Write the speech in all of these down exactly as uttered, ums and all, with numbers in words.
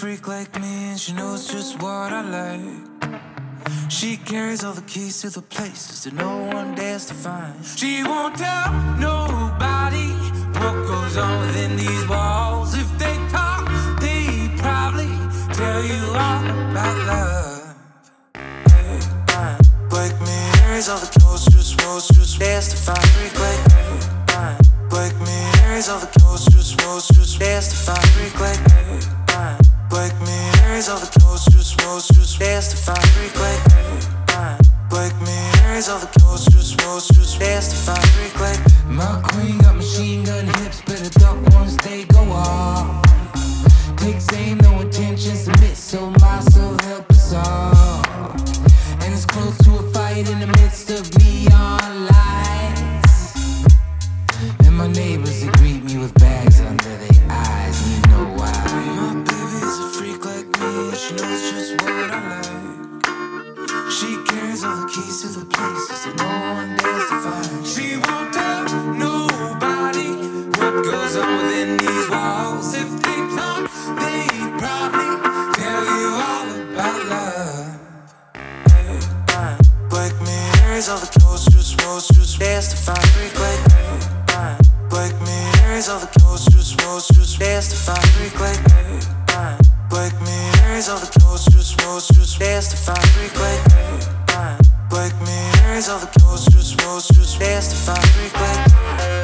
freak like me and she knows just what I like. She carries all the keys to the places that no one dares to find. She won't tell nobody what goes on within these walls. If they talk, they probably tell you all about love. Hey, fine. Like me, carries all the clothes, just knows just dares to find. Freak like me, fine. Like me, carries all the clothes, just knows just dares to find. Freak like me, fine. Like me, carries all the clothes, just knows just dares to find. Freak like me, fine. Like me, carries all the clothes, just knows just dares to find. Freak like me. My queen got machine gun hips, better duck once they go off. Takes aim, no intentions to miss, so my soul help us all. And it's close to a fight in the midst of neon lights. And my neighbors, they greet me with bags under their eyes, and you know why. My baby's a freak like me, she knows just what I like. She carries all the keys to the places that no one dares to find. She won't tell nobody what goes on within these walls. If they talk, they probably tell you all about love. Hey, fine. Like me, carries all the clothes, just knows just dares to find. Freak like me, fine. Like me, carries all the clothes, just knows just dares to find. Freak like me, fine. Like me, carries all the clothes, just knows just dares to find. Freak like me, fine. Like me, carries all the clothes, just knows just dares to find. Freak like me,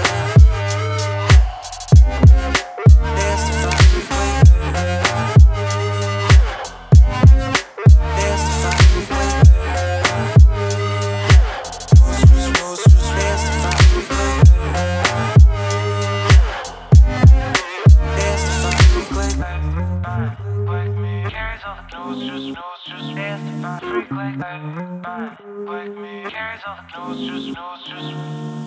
dares to find. Freak like me, dares to find. Freak like me, knows just knows just dares to find. Freak like me, dares to find. Freak like me. Like me, carries all the clothes, just knows, just dares to find. Freak like that. Like me, carries all the clothes, just knows, just